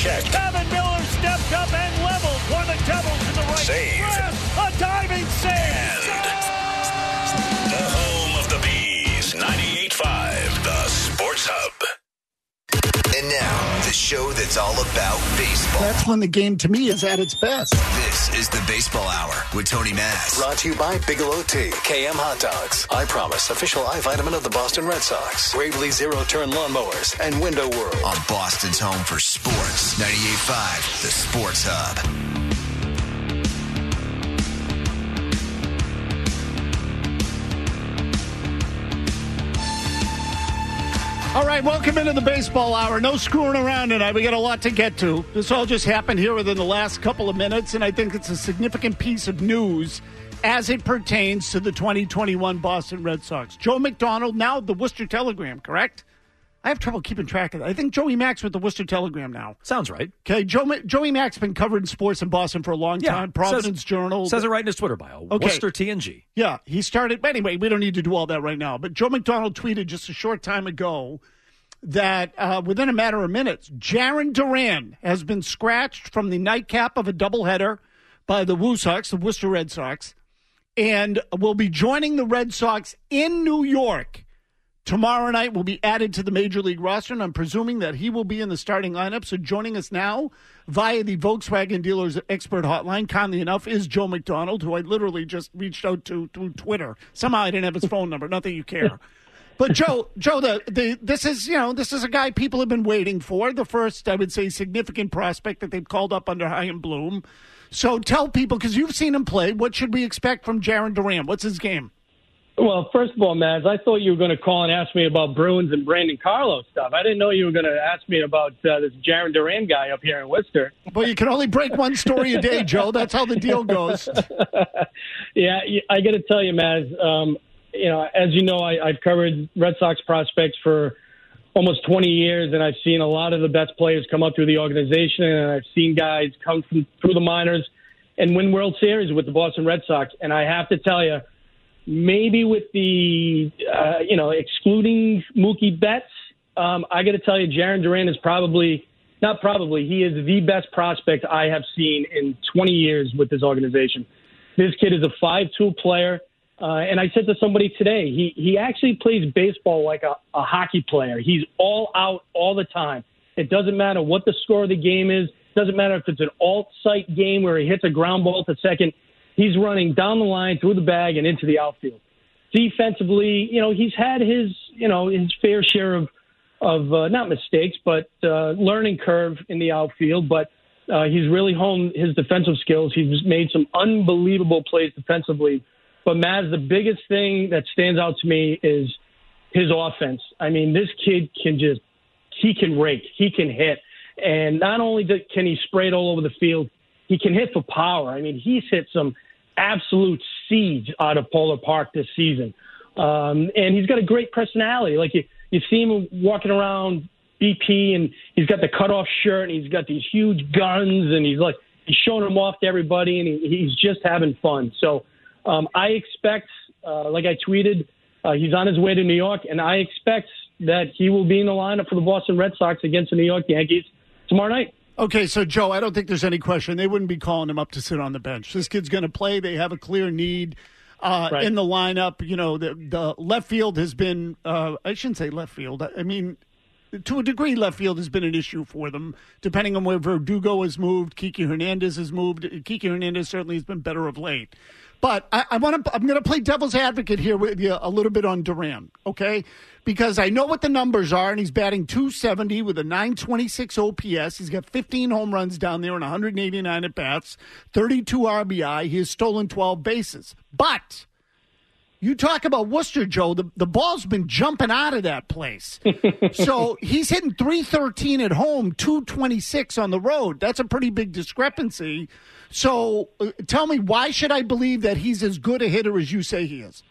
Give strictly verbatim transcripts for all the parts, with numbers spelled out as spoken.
checked. Kevin Miller stepped up and leveled one of the Devils in the right. Saved. A diving save. And the home of the Bees, ninety-eight point five, the Sports Hub. And now, the show that's all about baseball. That's when the game, to me, is at its best. This is the Baseball Hour with Tony Mass. Brought to you by Bigelow Tea, K M Hot Dogs, I Promise, official eye vitamin of the Boston Red Sox, Gravely Zero-Turn Lawnmowers, and Window World. On Boston's home for sports, ninety-eight point five, the Sports Hub. All right, welcome into the Baseball Hour. No screwing around tonight. We got a lot to get to. This all just happened here within the last couple of minutes, and I think it's a significant piece of news as it pertains to the twenty twenty-one Boston Red Sox. Joe McDonald, now the Worcester Telegram, correct? I have trouble keeping track of that. I think Joey Mack's with the Worcester Telegram now. Sounds right. Okay, Joe, Joey Mack's been covering sports in Boston for a long yeah, time. Providence says, Journal. Says it right in his Twitter bio. Okay. Worcester T N G. Yeah, he started. Anyway, we don't need to do all that right now. But Joe McDonald tweeted just a short time ago that uh, within a matter of minutes, Jarren Duran has been scratched from the nightcap of a doubleheader by the Woo Sox, the Worcester Red Sox, and will be joining the Red Sox in New York. Tomorrow night will be added to the Major League roster, and I'm presuming that he will be in the starting lineup. So joining us now via the Volkswagen Dealers Expert Hotline, kindly enough, is Joe McDonald, who I literally just reached out to through Twitter. Somehow I didn't have his phone number. Not that you care. But Joe, Joe, the, the this is you know this is a guy people have been waiting for. The first, I would say, significant prospect that they've called up under Chaim Bloom. So tell people, because you've seen him play, what should we expect from Jarren Duran? What's his game? Well, first of all, Maz, I thought you were going to call and ask me about Bruins and Brandon Carlo stuff. I didn't know you were going to ask me about uh, this Jarren Duran guy up here in Worcester. Well, you can only break one story a day, Joe. That's how the deal goes. Yeah, I got to tell you, Maz. Um, You know, as you know, I, I've covered Red Sox prospects for almost twenty years, and I've seen a lot of the best players come up through the organization, and I've seen guys come from through the minors and win World Series with the Boston Red Sox. And I have to tell you, maybe with the, uh, you know, excluding Mookie Betts, um, I got to tell you, Jarren Duran is probably, not probably, he is the best prospect I have seen in twenty years with this organization. This kid is a five tool player. Uh, and I said to somebody today, he, he actually plays baseball like a, a hockey player. He's all out all the time. It doesn't matter what the score of the game is. It doesn't matter if it's an alt-site game where he hits a ground ball to second. He's running down the line, through the bag, and into the outfield. Defensively, you know, he's had his, you know, his fair share of, of uh, not mistakes, but uh, learning curve in the outfield. But uh, he's really honed his defensive skills. He's made some unbelievable plays defensively. But, Maz, the biggest thing that stands out to me is his offense. I mean, this kid can just – he can rake. He can hit. And not only can he spray it all over the field, he can hit for power. I mean, he's hit some absolute seeds out of Polar Park this season. Um, and he's got a great personality. Like, you, you see him walking around B P, and he's got the cutoff shirt, and he's got these huge guns, and he's like – he's showing them off to everybody, and he, he's just having fun. So – Um, I expect, uh, like I tweeted, uh, he's on his way to New York, and I expect that he will be in the lineup for the Boston Red Sox against the New York Yankees tomorrow night. Okay, so, Joe, I don't think there's any question. They wouldn't be calling him up to sit on the bench. This kid's going to play. They have a clear need uh, right. in the lineup. You know, the, the left field has been uh, – I shouldn't say left field. I mean – to a degree, left field has been an issue for them, depending on where Verdugo has moved. Kiki Hernandez has moved. Kiki Hernandez certainly has been better of late. But I, I want to. I'm going to play devil's advocate here with you a little bit on Duran, okay? Because I know what the numbers are, and he's batting two seventy with a nine twenty-six O P S. He's got fifteen home runs down there and one hundred eighty-nine at bats, thirty-two R B I. He has stolen twelve bases, but. You talk about Worcester, Joe. The, the ball's been jumping out of that place. So he's hitting three thirteen at home, two twenty-six on the road. That's a pretty big discrepancy. So uh, tell me, why should I believe that he's as good a hitter as you say he is?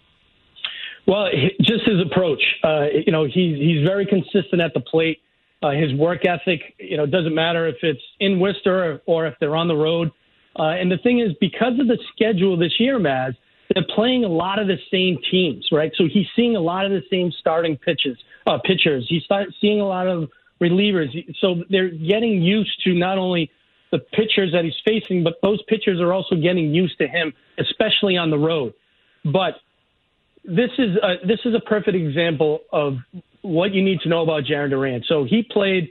Well, just his approach. Uh, you know, he's, he's very consistent at the plate. Uh, his work ethic, you know, doesn't matter if it's in Worcester or, or if they're on the road. Uh, and the thing is, because of the schedule this year, Maz, they're playing a lot of the same teams, right? So he's seeing a lot of the same starting pitches, uh, pitchers. He's start seeing a lot of relievers. So they're getting used to not only the pitchers that he's facing, but those pitchers are also getting used to him, especially on the road. But this is a, this is a perfect example of what you need to know about Jarren Duran. So he played,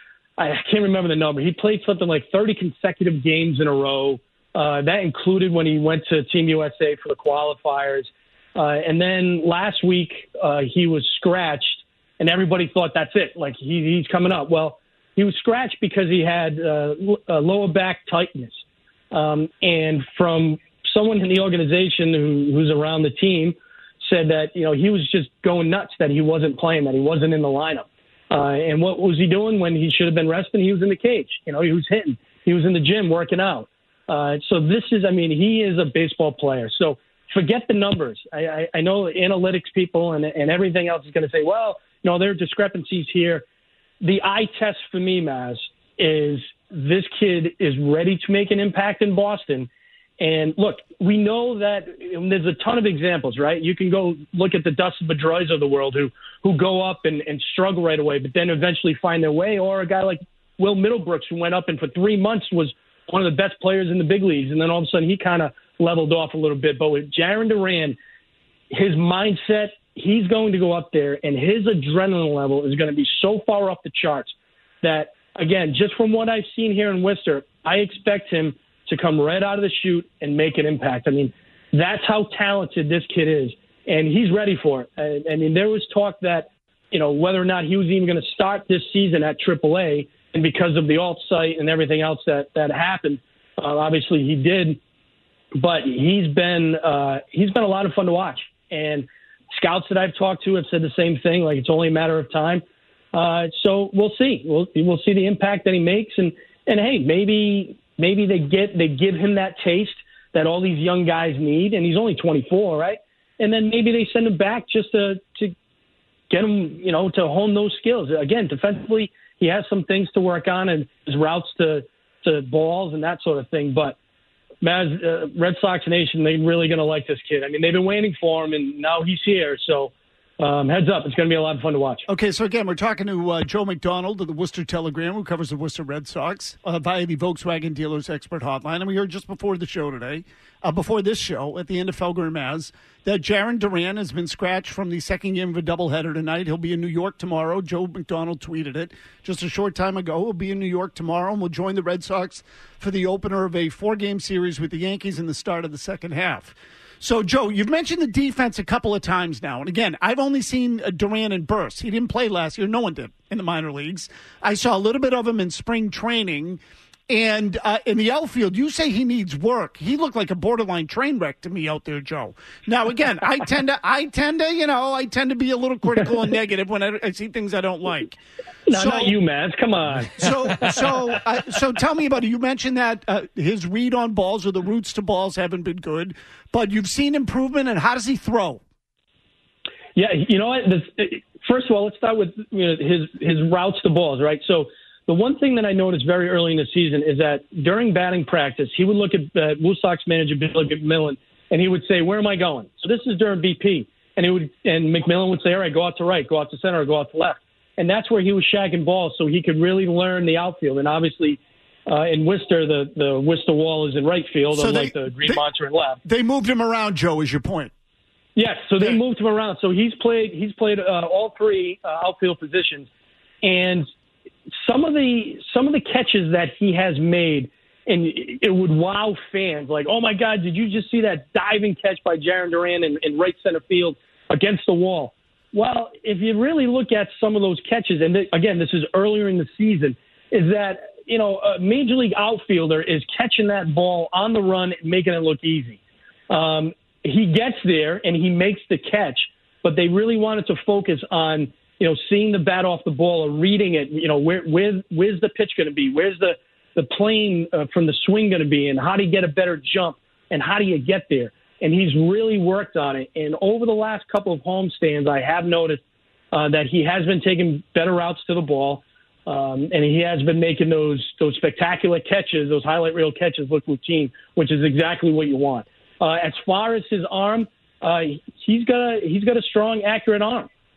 I can't remember the number, he played something like thirty consecutive games in a row. Uh, that included when he went to Team U S A for the qualifiers. Uh, and then last week uh, he was scratched, and everybody thought that's it, like he, he's coming up. Well, he was scratched because he had uh, lower back tightness. Um, and from someone in the organization who, who's around the team said that, you know, he was just going nuts that he wasn't playing, that he wasn't in the lineup. Uh, and what was he doing when he should have been resting? He was in the cage. You know, he was hitting. He was in the gym working out. Uh, so this is, I mean, he is a baseball player. So forget the numbers. I, I, I know analytics people and, and everything else is going to say, well, you know, there are discrepancies here. The eye test for me, Maz, is this kid is ready to make an impact in Boston. And look, we know that there's a ton of examples, right? You can go look at the Dustin Pedroias of the world who who go up and, and struggle right away, but then eventually find their way. Or a guy like Will Middlebrooks, who went up and for three months was one of the best players in the big leagues, and then all of a sudden he kind of leveled off a little bit. But with Jarren Duran, his mindset, he's going to go up there, and his adrenaline level is going to be so far up the charts that, again, just from what I've seen here in Worcester, I expect him to come right out of the chute and make an impact. I mean, that's how talented this kid is, and he's ready for it. I, I mean, there was talk that, you know, whether or not he was even going to start this season at triple A, and because of the alt site and everything else that, that happened, uh, obviously he did. But he's been uh, he's been a lot of fun to watch. And scouts that I've talked to have said the same thing, like it's only a matter of time. Uh, so we'll see. We'll we'll see the impact that he makes. And, and hey, maybe maybe they get they give him that taste that all these young guys need. And he's only twenty-four, right? And then maybe they send him back just to, to get him, you know, to hone those skills. Again, defensively, he has some things to work on and his routes to, to balls and that sort of thing. But, Maz, uh, Red Sox Nation, they're really going to like this kid. I mean, they've been waiting for him, and now he's here. So, um, heads up. It's going to be a lot of fun to watch. Okay, so again, we're talking to uh, Joe McDonald of the Worcester Telegram, who covers the Worcester Red Sox uh, via the Volkswagen Dealers Expert Hotline. And we heard just before the show today, uh, before this show, at the end of Felger and Maz, that Jarren Duran has been scratched from the second game of a doubleheader tonight. He'll be in New York tomorrow. Joe McDonald tweeted it just a short time ago. He'll be in New York tomorrow and will join the Red Sox for the opener of a four-game series with the Yankees in the start of the second half. So, Joe, you've mentioned the defense a couple of times now. And again, I've only seen uh, Duran in bursts. He didn't play last year. No one did in the minor leagues. I saw a little bit of him in spring training. And uh, in the outfield, you say he needs work. He looked like a borderline train wreck to me out there, Joe. Now, again, I tend to, I tend to, you know, I tend to be a little critical and negative when I, I see things I don't like. No, so, not you, Matt. Come on. So, so, uh, so, tell me about it. You mentioned that uh, his read on balls or the roots to balls haven't been good, but you've seen improvement. And how does he throw? Yeah, you know what? This, first of all, let's start with you know, his his routes to balls, right? So. The one thing that I noticed very early in the season is that during batting practice, he would look at uh, Blue Sox manager Billy McMillan, and he would say, "Where am I going?" So this is during B P, and he would, and McMillan would say, "All right, go out to right, go out to center, or go out to left," and that's where he was shagging balls, so he could really learn the outfield. And obviously, uh, in Worcester, the the Worcester wall is in right field, so unlike they, the Green they, Monster in left. They moved him around, Joe. Is your point? Yes, so they yeah. moved him around. So he's played he's played uh, all three uh, outfield positions, and Some of the some of the catches that he has made, and it would wow fans. Like, oh, my God, did you just see that diving catch by Jarren Duran in, in right center field against the wall? Well, if you really look at some of those catches, and th- again, this is earlier in the season, is that, you know, a major league outfielder is catching that ball on the run, making it look easy. Um, he gets there, and he makes the catch, but they really wanted to focus on – you know, seeing the bat off the ball or reading it, you know, where, where where's the pitch going to be? Where's the, the plane uh, from the swing going to be? And how do you get a better jump? And how do you get there? And he's really worked on it. And over the last couple of homestands, I have noticed uh, that he has been taking better routes to the ball. Um, and he has been making those those spectacular catches, those highlight reel catches look routine, which is exactly what you want. Uh, as far as his arm, uh, he's got a, he's got a strong, accurate arm.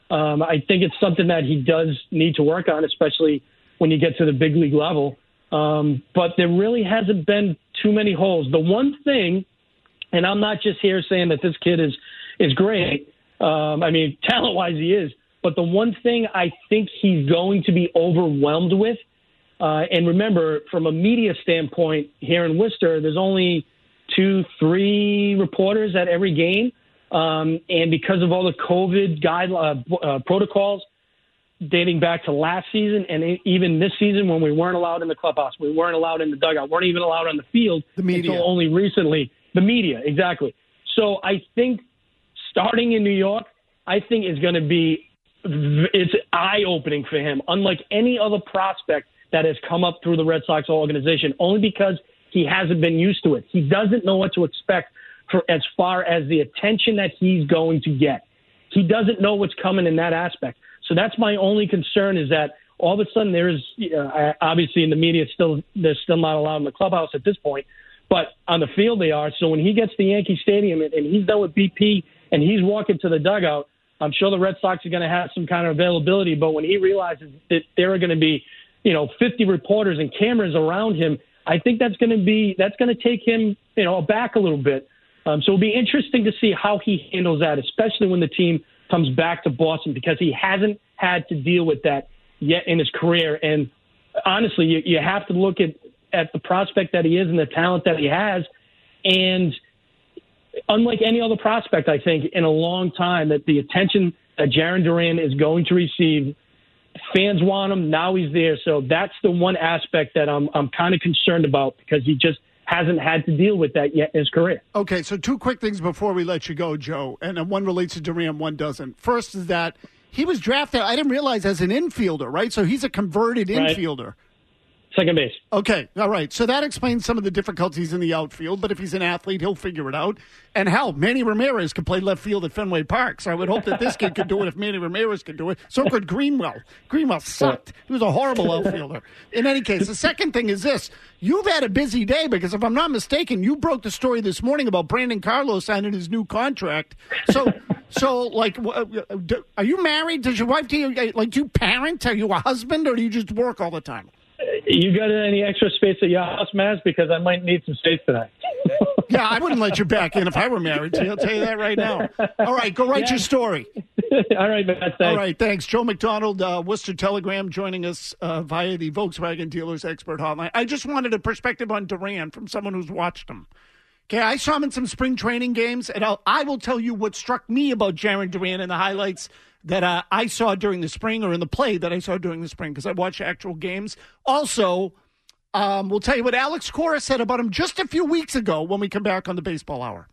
Um, I think it's something that he does need to work on, especially when you get to the big league level. Um, but there really hasn't been too many holes. The one thing, and I'm not just here saying that this kid is is great. Um, I mean, talent-wise, he is. But the one thing I think he's going to be overwhelmed with, uh, and remember, from a media standpoint here in Worcester, there's only two, three reporters at every game. Um, and because of all the COVID guide, uh, uh, protocols dating back to last season and even this season when we weren't allowed in the clubhouse, we weren't allowed in the dugout, weren't even allowed on the field the media. until only recently. The media, exactly. So I think starting in New York, I think is going to be it's eye-opening for him, unlike any other prospect that has come up through the Red Sox organization, only because he hasn't been used to it. He doesn't know what to expect for as far as the attention that he's going to get. He doesn't know what's coming in that aspect. So that's my only concern, is that all of a sudden there's uh, obviously in the media it's still they're still not allowed in the clubhouse at this point, but on the field they are. So when he gets to Yankee Stadium and, and he's done with B P and he's walking to the dugout, I'm sure the Red Sox are going to have some kind of availability. But when he realizes that there are going to be, you know, fifty reporters and cameras around him, I think that's going to be that's going to take him, you know, back a little bit. Um, so it'll be interesting to see how he handles that, especially when the team comes back to Boston, because he hasn't had to deal with that yet in his career. And honestly, you, you have to look at, at the prospect that he is and the talent that he has. And unlike any other prospect, I think, in a long time, that the attention that Jarren Duran is going to receive, fans want him. Now he's there. So that's the one aspect that I'm I'm kind of concerned about, because he just hasn't had to deal with that yet in his career. Okay, so two quick things before we let you go, Joe, and one relates to Duran, one doesn't. First is that he was drafted, I didn't realize, as an infielder, right? So he's a converted right. infielder. Second base. Okay, all right. So that explains some of the difficulties in the outfield, but if he's an athlete, he'll figure it out. And hell, Manny Ramirez could play left field at Fenway Park, so I would hope that this kid could do it if Manny Ramirez could do it. So could Greenwell. Greenwell sucked. He was a horrible outfielder. In any case, the second thing is this. You've had a busy day, because if I'm not mistaken, you broke the story this morning about Brandon Carlos signing his new contract. So, so like, are you married? Does your wife, do you, like, do you parent? Are you a husband, or do you just work all the time? You got any extra space at your house, Maz? Because I might need some space tonight. Yeah, I wouldn't let you back in if I were married to you. I'll tell you that right now. All right, go write yeah. your story. All right, Maz, thanks. All right, thanks. Joe McDonald, uh, Worcester Telegram, joining us uh, via the Volkswagen Dealers Expert Hotline. I just wanted a perspective on Duran from someone who's watched him. Okay, I saw him in some spring training games, and I'll, I will tell you what struck me about Jarren Duran in the highlights that uh, I saw during the spring, or in the play that I saw during the spring, because I watched actual games. Also, um, we'll tell you what Alex Cora said about him just a few weeks ago when we come back on the Baseball Hour.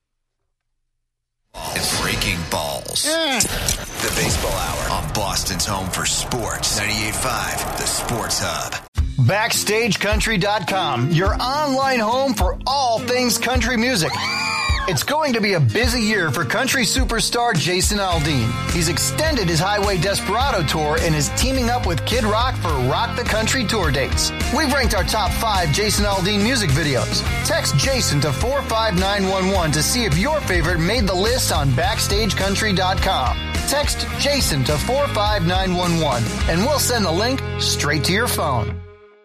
It's Breaking Balls. Eh. The Baseball Hour on Boston's home for sports. ninety-eight point five, the Sports Hub. Backstage Country dot com, your online home for all things country music. It's going to be a busy year for country superstar Jason Aldean. He's extended his Highway Desperado tour and is teaming up with Kid Rock for Rock the Country tour dates. We've ranked our top five Jason Aldean music videos. Text Jason to four five nine one one to see if your favorite made the list on Backstage Country dot com. Text Jason to four five nine one one and we'll send the link straight to your phone.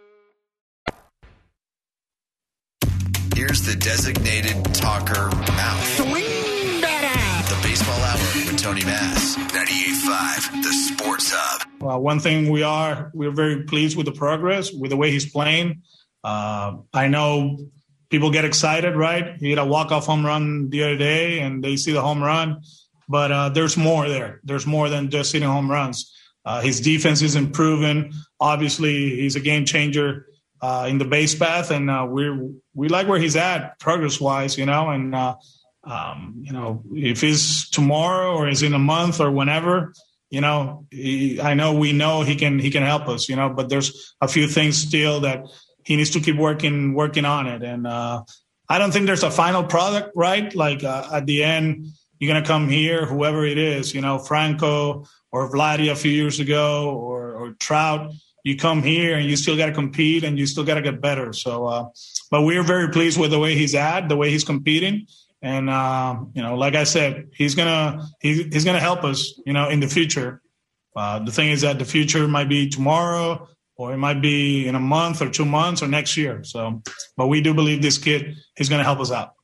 Here's the designated talker mouth. Swing better. The Baseball Hour with Tony Mass. ninety-eight point five, the Sports Hub. Well, one thing we are, we're very pleased with the progress, with the way he's playing. Uh, I know people get excited, right? He had a walk-off home run the other day, and they see the home run. But uh, there's more there. There's more than just hitting home runs. Uh, his defense is improving. Obviously, he's a game changer Uh, in the base path, and uh, we're we like where he's at progress wise, you know. And uh, um, you know, if it's tomorrow or is in a month or whenever, you know, he, I know we know he can he can help us, you know. But there's a few things still that he needs to keep working working on it. And uh, I don't think there's a final product, right? Like uh, at the end, you're gonna come here, whoever it is, you know, Franco or Vladdy a few years ago, or, or Trout. You come here and you still got to compete and you still got to get better. So, uh, but we're very pleased with the way he's at, the way he's competing. And, um, you know, like I said, he's going to he, he's gonna help us, you know, in the future. Uh, the thing is that the future might be tomorrow, or it might be in a month or two months or next year. So, but we do believe this kid is going to help us out.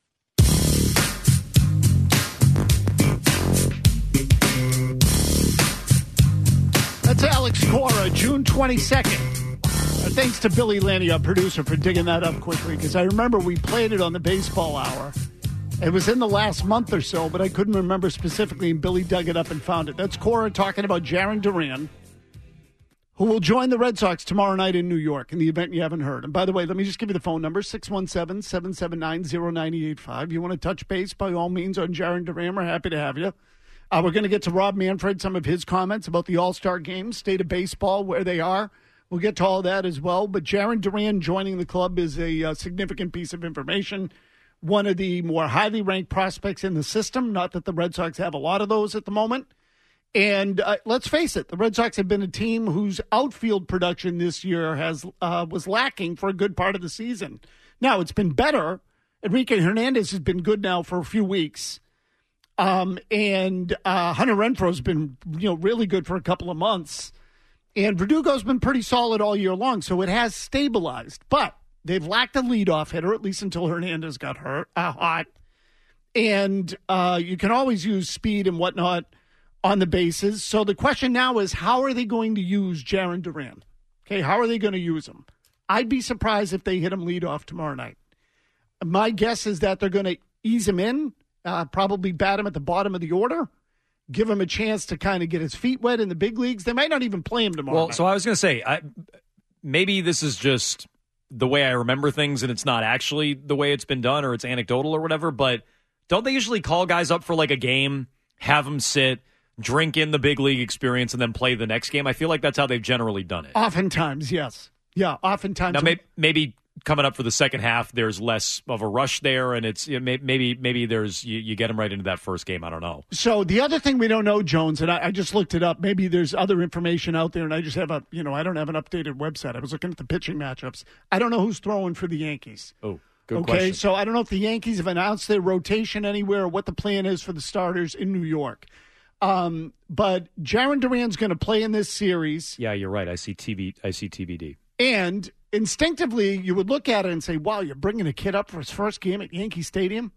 That's Alex Cora, June twenty-second. Uh, thanks to Billy Lanny, our producer, for digging that up quickly, because I remember we played it on the baseball hour. It was in the last month or so, but I couldn't remember specifically, and Billy dug it up and found it. That's Cora talking about Jarren Duran, who will join the Red Sox tomorrow night in New York in the event you haven't heard. And by the way, let me just give you the phone number, six one seven, seven seven nine, zero nine eight five. You want to touch base, by all means, on Jarren Duran, we're happy to have you. Uh, we're going to get to Rob Manfred, some of his comments about the All-Star Game, state of baseball, where they are. We'll get to all that as well. But Jarren Duran joining the club is a uh, significant piece of information. One of the more highly ranked prospects in the system. Not that the Red Sox have a lot of those at the moment. And uh, let's face it, the Red Sox have been a team whose outfield production this year has uh, was lacking for a good part of the season. Now, it's been better. Enrique Hernandez has been good now for a few weeks. Um, and uh, Hunter Renfroe's been, you know, really good for a couple of months. And Verdugo's been pretty solid all year long, so it has stabilized. But they've lacked a leadoff hitter, at least until Hernandez got hurt, uh, hot. And uh, you can always use speed and whatnot on the bases. So the question now is, how are they going to use Jarren Duran? Okay, how are they going to use him? I'd be surprised if they hit him leadoff tomorrow night. My guess is that they're going to ease him in, uh, probably bat him at the bottom of the order, give him a chance to kind of get his feet wet in the big leagues. They might not even play him tomorrow Well, night. so I was going to say, I, maybe this is just the way I remember things and it's not actually the way it's been done or it's anecdotal or whatever, but don't they usually call guys up for like a game, have them sit, drink in the big league experience, and then play the next game? I feel like that's how they've generally done it. Oftentimes, yes. Yeah, oftentimes. Now, maybe, maybe coming up for the second half, there's less of a rush there, and it's maybe maybe there's you, you get them right into that first game. I don't know. So the other thing we don't know, Jones, and I, I just looked it up. Maybe there's other information out there, and I just have a you know I don't have an updated website. I was looking at the pitching matchups. I don't know who's throwing for the Yankees. Oh, good okay, question. So I don't know if the Yankees have announced their rotation anywhere or what the plan is for the starters in New York. Um, but Jarren Duran's going to play in this series. Yeah, you're right. I see T V. I see T B D. And instinctively, you would look at it and say, wow, you're bringing a kid up for his first game at Yankee Stadium?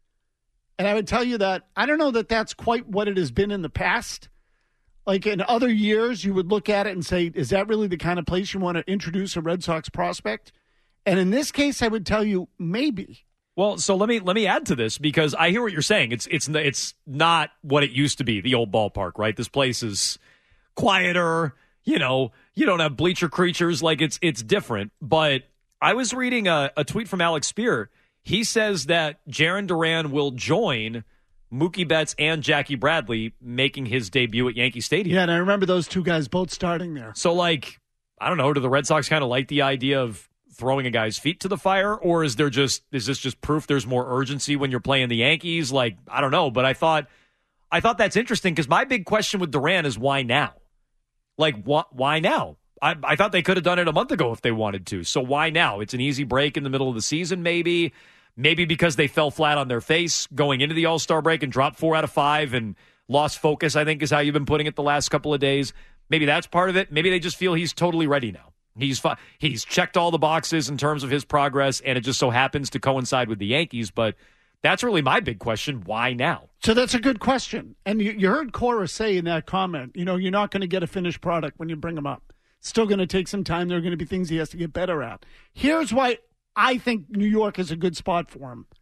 And I would tell you that I don't know that that's quite what it has been in the past. Like in other years, you would look at it and say, is that really the kind of place you want to introduce a Red Sox prospect? And in this case, I would tell you maybe. Well, so let me let me add to this because I hear what you're saying. It's it's it's not what it used to be, the old ballpark, right? This place is quieter. You know, you don't have bleacher creatures. Like it's it's different. But I was reading a, a tweet from Alex Spear. He says that Jarren Duran will join Mookie Betts and Jackie Bradley making his debut at Yankee Stadium. Yeah, and I remember those two guys both starting there. So, like, I don't know, do the Red Sox kind of like the idea of throwing a guy's feet to the fire, or is there just is this just proof there's more urgency when you're playing the Yankees? Like, I don't know, but I thought I thought that's interesting because my big question with Duran is why now? Like, wh- why now? I, I thought they could have done it a month ago if they wanted to. So why now? It's an easy break in the middle of the season, maybe. Maybe because they fell flat on their face going into the All-Star break and dropped four out of five and lost focus, I think is how you've been putting it the last couple of days. Maybe that's part of it. Maybe they just feel he's totally ready now. He's fi- he's checked all the boxes in terms of his progress, and it just so happens to coincide with the Yankees. But that's really my big question. Why now? So that's a good question. And you, you heard Cora say in that comment, you know, you're not going to get a finished product when you bring him up. Still going to take some time. There are going to be things he has to get better at. Here's why I think New York is a good spot for him.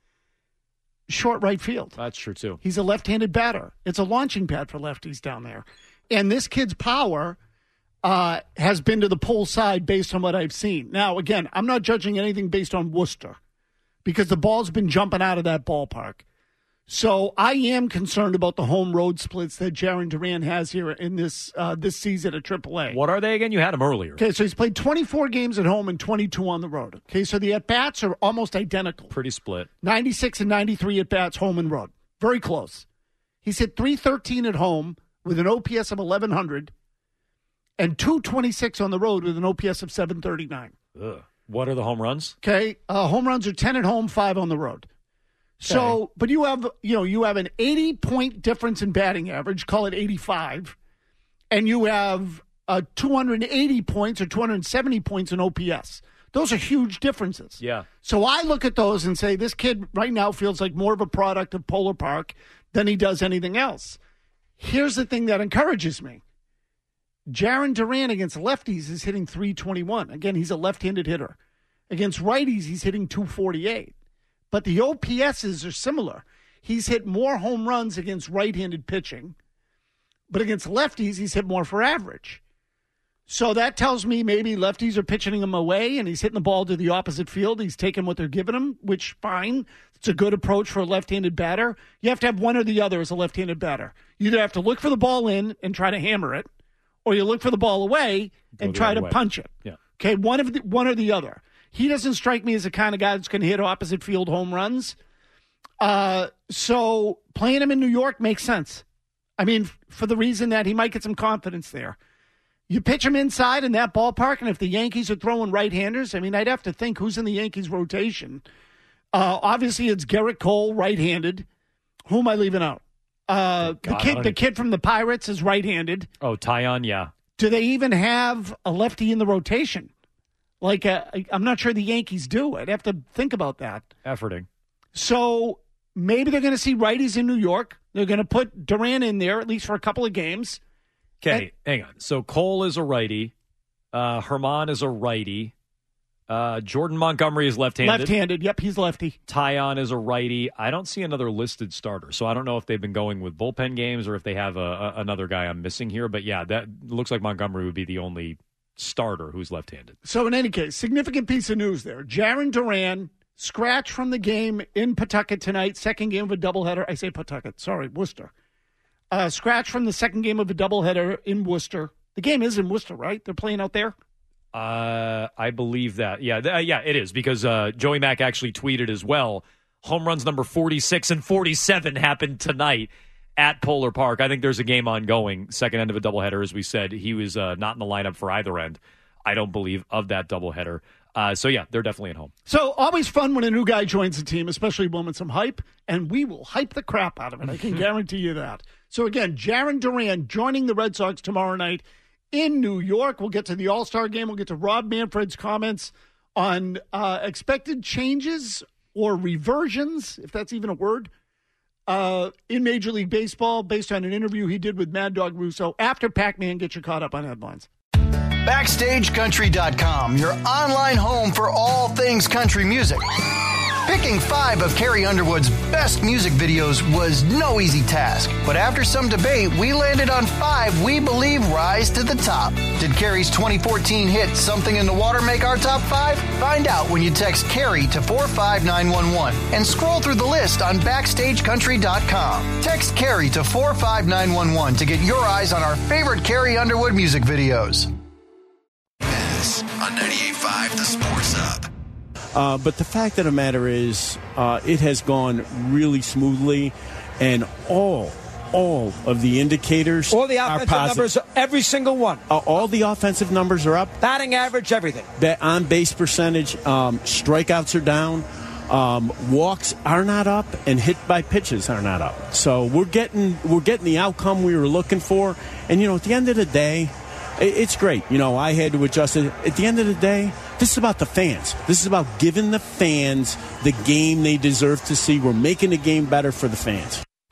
Short right field. That's true, too. He's a left-handed batter. It's a launching pad for lefties down there. And this kid's power uh, has been to the pull side based on what I've seen. Now, again, I'm not judging anything based on Worcester because the ball's been jumping out of that ballpark. So I am concerned about the home road splits that Jarren Duran has here in this uh, this season at triple A. What are they again? You had him earlier. Okay, so he's played twenty-four games at home and twenty-two on the road. Okay, so the at-bats are almost identical. Pretty split. ninety-six and ninety-three at-bats home and road. Very close. He's hit three thirteen at home with an O P S of eleven hundred and two twenty-six on the road with an O P S of seven thirty-nine. Ugh. What are the home runs? Okay, uh, home runs are ten at home, five on the road. So, Okay. but you have, you know, you have an eighty point difference in batting average, call it eighty-five, and you have uh, two hundred eighty points or two hundred seventy points in O P S. Those are huge differences. Yeah. So I look at those and say, this kid right now feels like more of a product of Polar Park than he does anything else. Here's the thing that encourages me. Jarren Duran against lefties is hitting three twenty-one. Again, he's a left-handed hitter. Against righties, he's hitting two forty-eight. But the O P S's are similar. He's hit more home runs against right-handed pitching, but against lefties, he's hit more for average. So that tells me maybe lefties are pitching him away and he's hitting the ball to the opposite field. He's taking what they're giving him, which, fine. It's a good approach for a left-handed batter. You have to have one or the other as a left-handed batter. You either have to look for the ball in and try to hammer it, or you look for the ball away and try to way. punch it. Yeah. Okay, one of the, one or the other. He doesn't strike me as the kind of guy that's going to hit opposite field home runs. Uh, so playing him in New York makes sense. I mean, f- for the reason that he might get some confidence there. You pitch him inside in that ballpark, and if the Yankees are throwing right-handers, I mean, I'd have to think who's in the Yankees' rotation. Uh, obviously, it's Garrett Cole, right-handed. Who am I leaving out? Uh, God, the I kid, don't the even- kid from the Pirates is right-handed. Oh, Tyon, yeah. Do they even have a lefty in the rotation? Like, uh, I'm not sure the Yankees do. I'd have to think about that. Efforting. So maybe they're going to see righties in New York. They're going to put Duran in there, at least for a couple of games. Okay, hang on. So Cole is a righty. Uh, Herman is a righty. Uh, Jordan Montgomery is left-handed. Left-handed. Yep, he's lefty. Tyon is a righty. I don't see another listed starter, so I don't know if they've been going with bullpen games or if they have a, a, another guy I'm missing here. But, yeah, that looks like Montgomery would be the only starter who's left-handed. So in any case, significant piece of news there. Jarren Duran, scratch from the game in Pawtucket tonight, second game of a doubleheader. I say Pawtucket, sorry, Worcester. Uh, scratch from the second game of a doubleheader in Worcester. The game is in Worcester, right? They're playing out there? Uh, I believe that. Yeah, th- yeah, it is because uh, Joey Mack actually tweeted as well. Home runs number forty-six and forty-seven happened tonight at Polar Park. I think there's a game ongoing, second end of a doubleheader, as we said. He was uh, not in the lineup for either end, I don't believe, of that doubleheader. Uh, so, yeah, they're definitely at home. So, always fun when a new guy joins the team, especially one with some hype, and we will hype the crap out of it. I can guarantee you that. So, again, Jarren Duran joining the Red Sox tomorrow night in New York. We'll get to the All-Star game. We'll get to Rob Manfred's comments on uh, expected changes or reversions, if that's even a word, uh, in Major League Baseball based on an interview he did with Mad Dog Russo. After Pac-Man, get you caught up on headlines. Backstage Country dot com, your online home for all things country music. Picking five of Carrie Underwood's best music videos was no easy task, but after some debate, we landed on five we believe rise to the top. Did Carrie's twenty fourteen hit Something in the Water make our top five? Find out when you text Carrie to four five nine one one and scroll through the list on Backstage Country dot com. Text Carrie to four five nine one one to get your eyes on our favorite Carrie Underwood music videos. On ninety-eight point five, The Sports Hub. Uh, but the fact of the matter is, uh, it has gone really smoothly, and all, all of the indicators, all the are offensive positive. numbers, every single one. Uh, all the offensive numbers are up. Batting average, everything. Ba- on base percentage, um, strikeouts are down, um, walks are not up, and hit by pitches are not up. So we're getting we're getting the outcome we were looking for, and you know, at the end of the day, it's great. You know, I had to adjust it. At the end of the day, this is about the fans. This is about giving the fans the game they deserve to see. We're making the game better for the fans.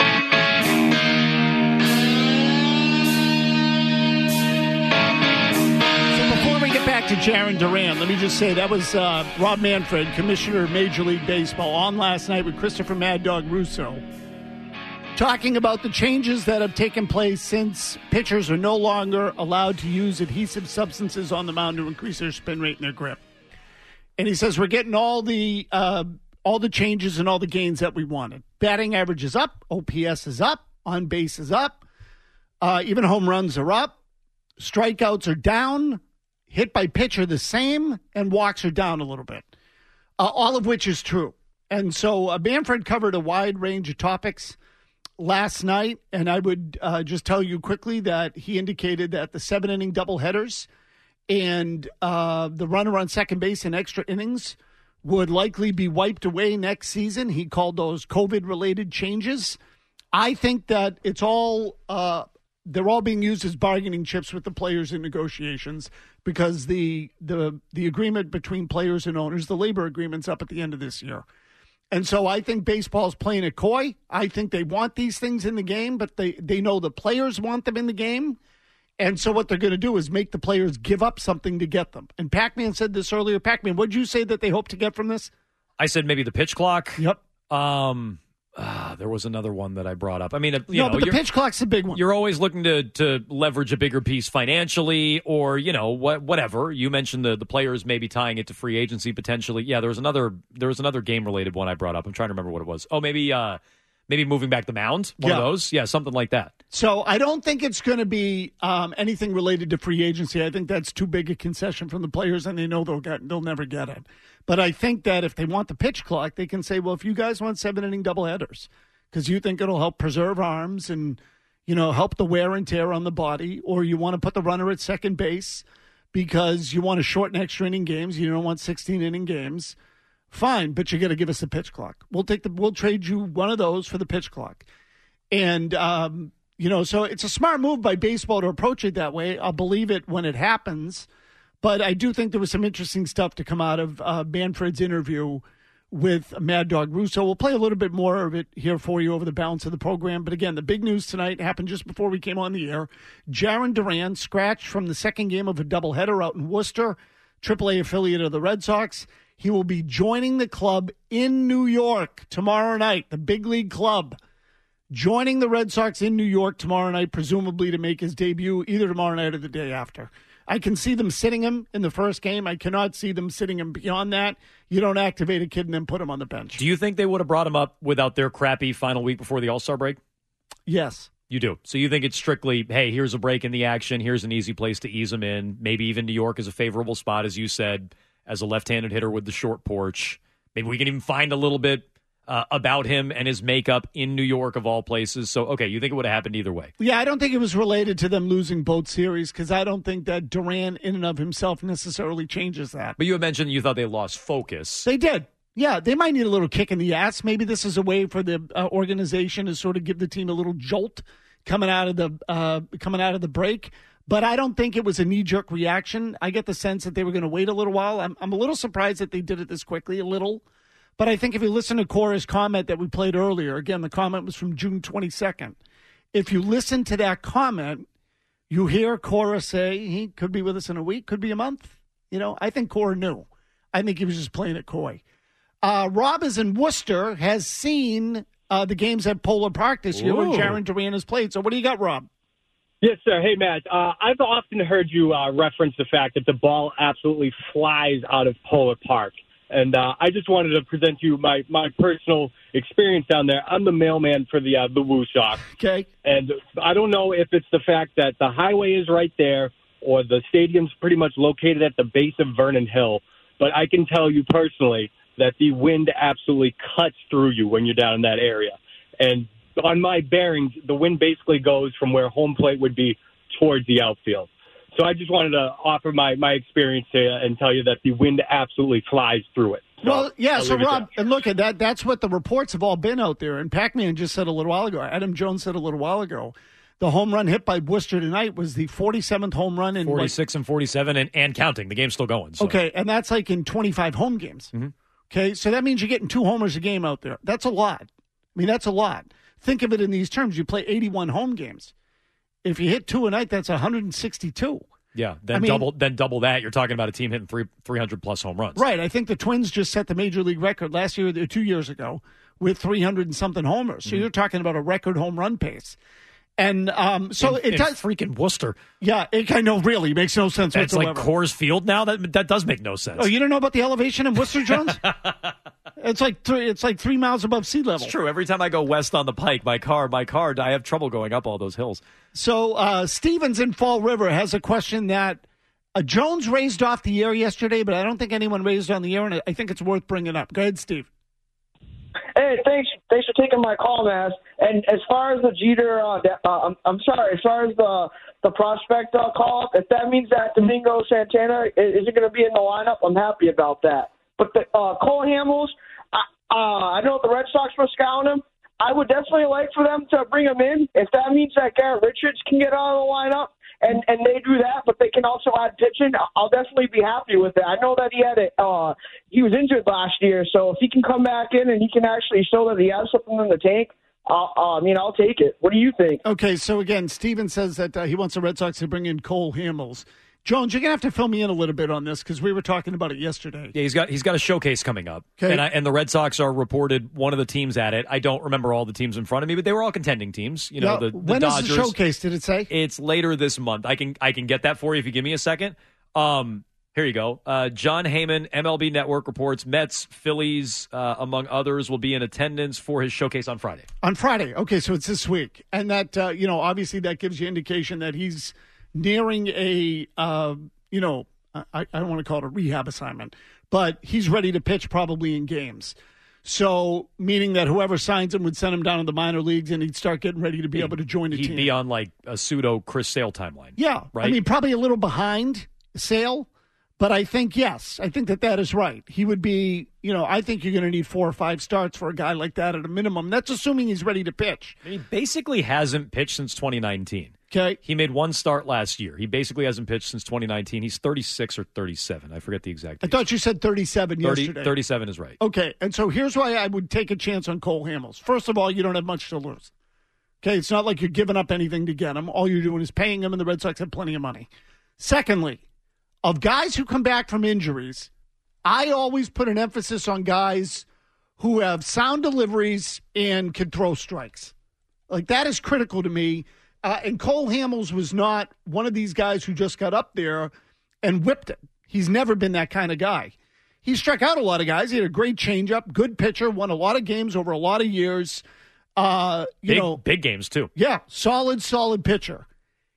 So before we get back to Jarren Duran, let me just say that was uh, Rob Manfred, Commissioner of Major League Baseball, on last night with Christopher Mad Dog Russo, talking about the changes that have taken place since pitchers are no longer allowed to use adhesive substances on the mound to increase their spin rate and their grip. And he says we're getting all the uh, all the changes and all the gains that we wanted. Batting average is up, O P S is up, on base is up, uh, even home runs are up, strikeouts are down, hit by pitch are the same, and walks are down a little bit. Uh, all of which is true. And so uh, Manfred covered a wide range of topics last night, and I would uh, just tell you quickly that he indicated that the seven-inning doubleheaders and uh, the runner on second base in extra innings would likely be wiped away next season. He called those COVID-related changes. I think that it's all uh, they're all being used as bargaining chips with the players in negotiations because the the the agreement between players and owners, the labor agreement's up at the end of this year. And so I think baseball's playing it coy. I think they want these things in the game, but they, they know the players want them in the game. And so what they're going to do is make the players give up something to get them. And Pac-Man said this earlier. Pac-Man, what did you say that they hope to get from this? I said maybe the pitch clock. Yep. Um, uh, there was another one that I brought up. I mean, you no, know, but the pitch clock's a big one. You're always looking to to leverage a bigger piece financially, or you know, what whatever. You mentioned the the players maybe tying it to free agency potentially. Yeah, there was another there was another game related one I brought up. I'm trying to remember what it was. Oh, maybe uh, maybe moving back the mound. One yeah. of those. Yeah, something like that. So I don't think it's going to be um, anything related to free agency. I think that's too big a concession from the players, and they know they'll get they'll never get it. But I think that if they want the pitch clock, they can say, well, if you guys want seven inning doubleheaders, because you think it'll help preserve arms and, you know, help the wear and tear on the body, or you want to put the runner at second base because you want to shorten extra inning games, you don't want sixteen inning games, fine, but you got to give us the pitch clock. We'll take the we'll trade you one of those for the pitch clock. And um, you know, so it's a smart move by baseball to approach it that way. I'll believe it when it happens. But I do think there was some interesting stuff to come out of uh, Manfred's interview with Mad Dog Russo. We'll play a little bit more of it here for you over the balance of the program. But again, the big news tonight happened just before we came on the air. Jarren Duran scratched from the second game of a doubleheader out in Worcester, triple A affiliate of the Red Sox. He will be joining the club in New York tomorrow night, the big league club. Joining the Red Sox in New York tomorrow night, presumably to make his debut either tomorrow night or the day after. I can see them sitting him in the first game. I cannot see them sitting him beyond that. You don't activate a kid and then put him on the bench. Do you think they would have brought him up without their crappy final week before the All-Star break? Yes. You do. So you think it's strictly, hey, here's a break in the action. Here's an easy place to ease him in. Maybe even New York is a favorable spot, as you said, as a left-handed hitter with the short porch. Maybe we can even find a little bit Uh, about him and his makeup in New York, of all places. So, okay, you think it would have happened either way? Yeah, I don't think it was related to them losing both series because I don't think that Duran in and of himself necessarily changes that. But you had mentioned you thought they lost focus. They did. Yeah, they might need a little kick in the ass. Maybe this is a way for the uh, organization to sort of give the team a little jolt coming out of the uh, coming out of the break. But I don't think it was a knee-jerk reaction. I get the sense that they were going to wait a little while. I'm, I'm a little surprised that they did it this quickly, a little. But I think if you listen to Cora's comment that we played earlier, again, the comment was from June twenty-second. If you listen to that comment, you hear Cora say he could be with us in a week, could be a month. You know, I think Cora knew. I think he was just playing it coy. Uh, Rob is in Worcester, has seen uh, the games at Polar Park this year where Jarren Duran has played. So what do you got, Rob? Yes, sir. Hey, Matt. Uh, I've often heard you uh, reference the fact that the ball absolutely flies out of Polar Park. And uh, I just wanted to present you my, my personal experience down there. I'm the mailman for the uh, the Woo Sox. Okay. And I don't know if it's the fact that the highway is right there or the stadium's pretty much located at the base of Vernon Hill, but I can tell you personally that the wind absolutely cuts through you when you're down in that area. And on my bearings, the wind basically goes from where home plate would be towards the outfield. So I just wanted to offer my, my experience to you and tell you that the wind absolutely flies through it. So well, yeah, I'll so Rob, and look at that. That's what the reports have all been out there. And Pac-Man just said a little while ago, Adam Jones said a little while ago, the home run hit by Worcester tonight was the forty-seventh home run in forty-six like, and forty-seven and, and counting. The game's still going. So. Okay, and that's like in twenty-five home games. Mm-hmm. Okay, so that means you're getting two homers a game out there. That's a lot. I mean, that's a lot. Think of it in these terms. You play eighty-one home games. If you hit two a night, that's one hundred sixty-two. Yeah, then I mean, double then double that. You're talking about a team hitting three three hundred plus home runs. Right. I think the Twins just set the major league record last year or two years ago with three hundred and something homers. So mm-hmm. you're talking about a record home run pace. And um, so in, it does freaking Worcester. Yeah, it kind of really makes no sense It's whatsoever. like Coors Field now. That that does make no sense. Oh, you don't know about the elevation in Worcester, Jones? It's like three. It's like three miles above sea level. It's true. Every time I go west on the Pike, my car, my car, I have trouble going up all those hills. So uh, Stevens in Fall River has a question that uh, Jones raised off the air yesterday, but I don't think anyone raised on the air, and I think it's worth bringing up. Go ahead, Steve. Hey, thanks, thanks for taking my call, man. And as far as the Jeter, uh, uh, I'm, I'm sorry, as far as the the prospect uh, call, if that means that Domingo Santana isn't going to be in the lineup, I'm happy about that. But the, uh, Cole Hamels, uh, uh, I know the Red Sox were scouting him. I would definitely like for them to bring him in. If that means that Garrett Richards can get out of the lineup and, and they do that, but they can also add pitching, I'll definitely be happy with it. I know that he had it. Uh, he was injured last year, so if he can come back in and he can actually show that he has something in the tank, uh, uh, I mean, I'll take it. What do you think? Okay, so again, Steven says that uh, he wants the Red Sox to bring in Cole Hamels. Jones, you're gonna have to fill me in a little bit on this because we were talking about it yesterday. Yeah, he's got he's got a showcase coming up, okay. and I, and the Red Sox are reported one of the teams at it. I don't remember all the teams in front of me, but they were all contending teams. You know, yeah, the, the when Dodgers. When is the showcase? Did it say? It's later this month. I can I can get that for you if you give me a second. Um, here you go. Uh, John Heyman, M L B Network reports Mets, Phillies, uh, among others, will be in attendance for his showcase on Friday. On Friday, okay, so it's this week, and that uh, you know, obviously that gives you indication that he's nearing a. Uh, You know, I, I don't want to call it a rehab assignment, but he's ready to pitch probably in games. So, meaning that whoever signs him would send him down to the minor leagues and he'd start getting ready to be he'd, able to join a he'd team. He'd be on like a pseudo Chris Sale timeline. Yeah. Right? I mean, probably a little behind Sale, but I think, yes, I think that that is right. He would be, you know, I think you're going to need four or five starts for a guy like that at a minimum. That's assuming he's ready to pitch. He basically hasn't pitched since twenty nineteen. Okay. He made one start last year. He basically hasn't pitched since twenty nineteen. He's thirty-six or thirty-seven. I forget the exact I thought you said thirty-seven thirty, yesterday. thirty-seven is right. Okay, and so here's why I would take a chance on Cole Hamels. First of all, you don't have much to lose. Okay, it's not like you're giving up anything to get him. All you're doing is paying him, and the Red Sox have plenty of money. Secondly, of guys who come back from injuries, I always put an emphasis on guys who have sound deliveries and can throw strikes. Like, that is critical to me. Uh, and Cole Hamels was not one of these guys who just got up there and whipped it. He's never been that kind of guy. He struck out a lot of guys. He had a great changeup, good pitcher, won a lot of games over a lot of years. Uh, you big, know, big games, too. Yeah, solid, solid pitcher.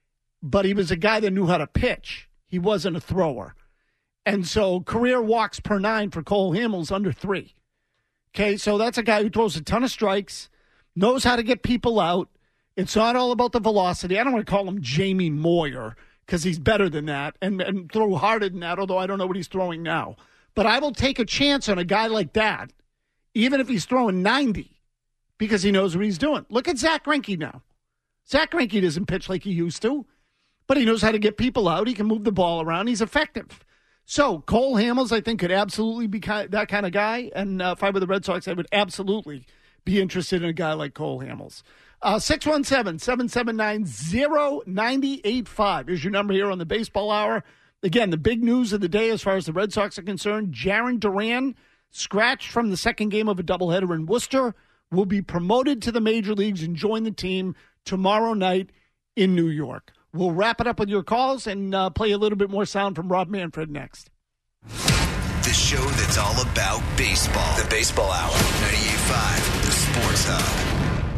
But he was a guy that knew how to pitch. He wasn't a thrower. And so career walks per nine for Cole Hamels under three. Okay, so that's a guy who throws a ton of strikes, knows how to get people out. It's not all about the velocity. I don't want to call him Jamie Moyer because he's better than that and, and throw harder than that, although I don't know what he's throwing now. But I will take a chance on a guy like that, even if he's throwing ninety, because he knows what he's doing. Look at Zach Greinke now. Zach Greinke doesn't pitch like he used to, but he knows how to get people out. He can move the ball around. He's effective. So Cole Hamels, I think, could absolutely be that kind of guy. And uh, if I were the Red Sox, I would absolutely be interested in a guy like Cole Hamels. Uh, six one seven, seven seven nine, zero nine eight five is your number here on the Baseball Hour. Again, the big news of the day as far as the Red Sox are concerned, Jarren Duran, scratched from the second game of a doubleheader in Worcester, will be promoted to the major leagues and join the team tomorrow night in New York. We'll wrap it up with your calls and uh, play a little bit more sound from Rob Manfred next. The show that's all about baseball. The Baseball Hour. ninety-eight point five, the Sports Hub.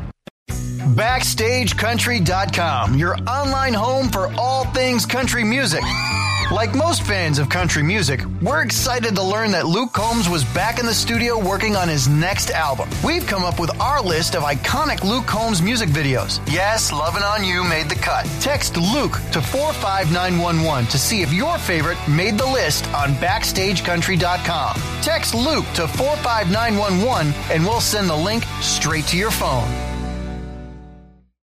Backstage Country dot com, your online home for all things country music. Like most fans of country music, we're excited to learn that Luke Combs was back in the studio working on his next album. We've come up with our list of iconic Luke Combs music videos. Yes, Lovin' On You made the cut. Text Luke to four five nine one one to see if your favorite made the list on Backstage Country dot com. Text Luke to four five nine one one and we'll send the link straight to your phone.